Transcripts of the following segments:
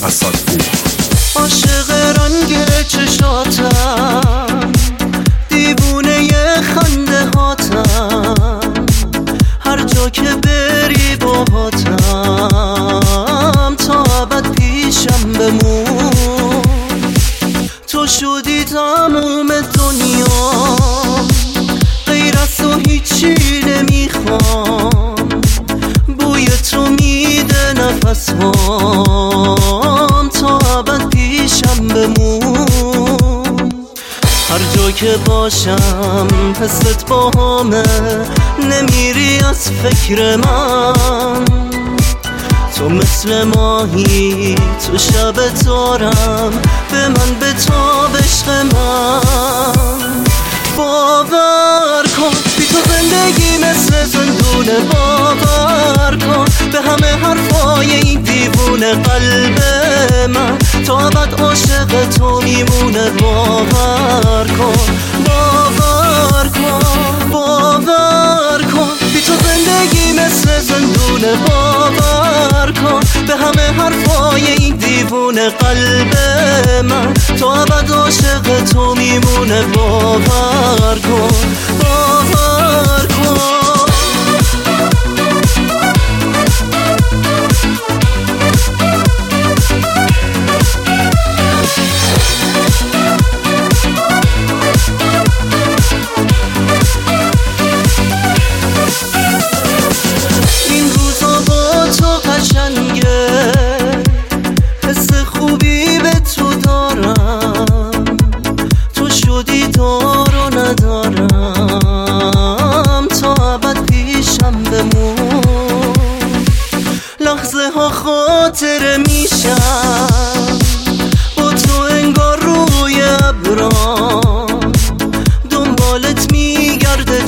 نفسات بود. عاشق رنگ چشاتم، دیوونه خنده هاتم، هر جا که بری باهاتم، تا ابد پیشم بمون. تو شدی تموم دنیا، غیر از تو هیچی نمیخوام، بوی تو میده نفسام، تا ابد پیشم بمون. هر جا که باشم حست با همه، نمیری از فکر من. تو مثل ماهی تو شب تارم، به من بتاب عشق من. باور کن بی تو زندگی مثل زندونه، باور کن به همه حرفای این دیوونه قلب من، تا ابد عاشق تو میمونه. باور کن، باور کن، باور کن بی تو زندگی مثل زندونه، باور کن به همه حرفای این دیوونه قلب من، تا ابد عاشق تو میمونه. باور کن، باور کن. این روزا با تو قشنگه، حس خوبی به تو دارم، تو شدی دار و ندارم، تا ابد پیشم بمون. لحظه ها خاطره میشم با تو، انگار روی ابرام، دنبالت میگرده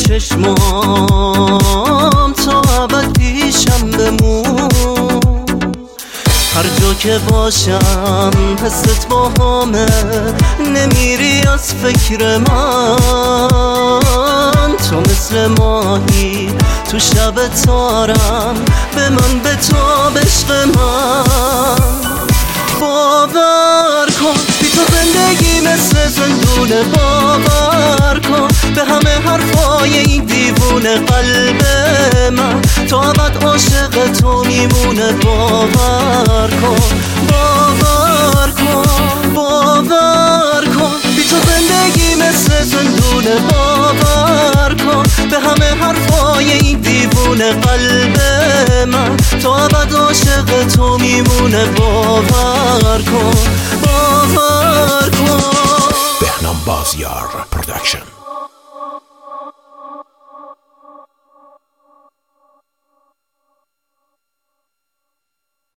چشمام، تا ابد پیشم بمون. هر جا که باشم حست با همه، نمیری از فکر من. تو مثل ماهی تو شب تارم، به من بتاب عشق من. باور کن بی تو زندگی مثل زندونه، باور کن به همه حرفای این دیوونه قلب من، تا ابد عاشق تو میمونه. باور کن، باور کن، باور کن بی تو زندگی مثل زندونه، باور کن به همه حرفای این دیوونه قلب من، تا ابد عاشق تو میمونه. باور کن، باور کن. بهنام بازیار پروداکشن.